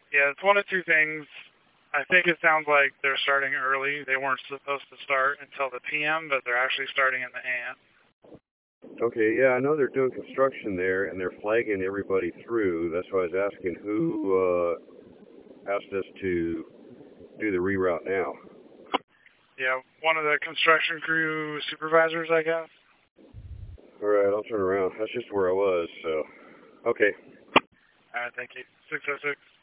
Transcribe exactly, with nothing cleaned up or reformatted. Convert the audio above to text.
Yeah, it's one of two things. I think it sounds like they're starting early. They weren't supposed to start until the P M, but they're actually starting in the A M. Okay, yeah, I know they're doing construction there, and they're flagging everybody through. That's why I was asking who uh, asked us to do the reroute now. Yeah, one of the construction crew supervisors, I guess. All right, I'll turn around. That's just where I was, so. Okay. All right, thank you. six oh six.